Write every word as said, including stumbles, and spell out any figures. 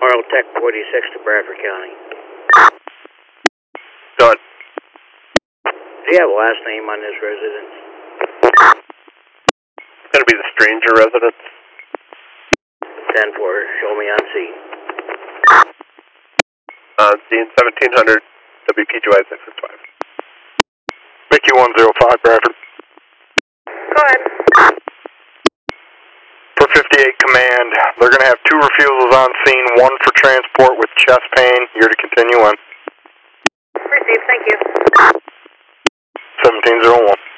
Arnold Tech forty-six to Bradford County. Done. Do you have a last name on this residence? It's going to be the stranger residence. ten four, show me on scene. On scene seventeen hundred, W P G Y six six five. Mickey one zero five, Bradford. Go ahead. For fifty-eight command, they're going to have two refusals on scene, one for transport with chest pain. You're to continue on. Received, thank you. seventeen oh one.